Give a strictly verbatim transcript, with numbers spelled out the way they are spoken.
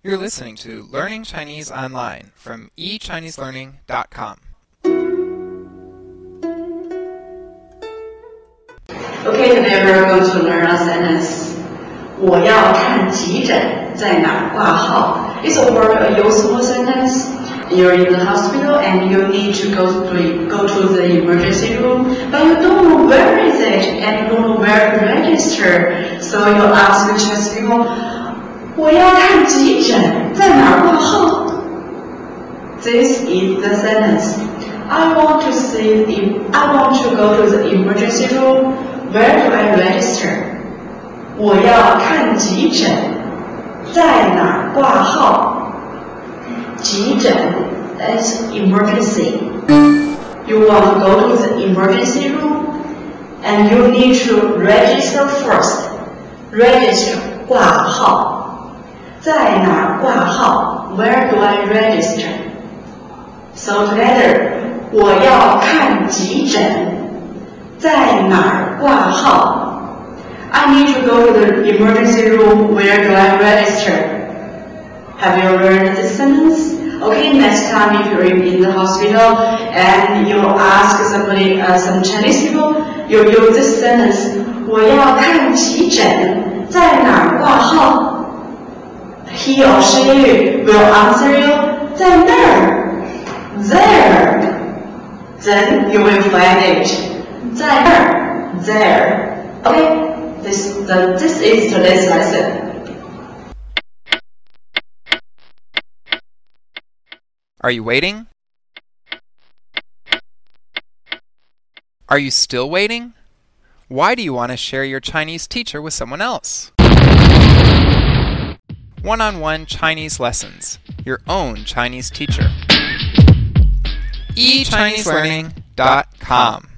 You're listening to Learning Chinese Online from e chinese learning dot com. Okay, today we're going to learn a sentence. 我要看急诊，在哪挂号? It's a very useful sentence. You're in the hospital and you need to go to go to the emergency room, but you don't know where is it and you don't know where to register. So you ask the Chinese people, 我要看急诊，在哪挂号? This is the sentence. I want to see if I want to go to the emergency room. Where do I register? 我要看急诊，在哪挂号? 急诊 is emergency. You want to go to the emergency room and you need to register first. Register 挂号，在哪挂号? Where do I register? So together, 我要看急诊，在哪挂号? I need to go to the emergency room. Where do I register? Have you learned this sentence? Okay, next time if you're in the hospital and you ask somebody, uh, some Chinese people, you use this sentence. 我要看急诊，在哪挂号? He or she will answer you, 在那儿 there. Then you will find it. 在那儿 there. Okay, this, the, this is today's lesson. Are you waiting? Are you still waiting? Why do you want to share your Chinese teacher with someone else? One-on-one Chinese lessons. Your own Chinese teacher. e chinese learning dot com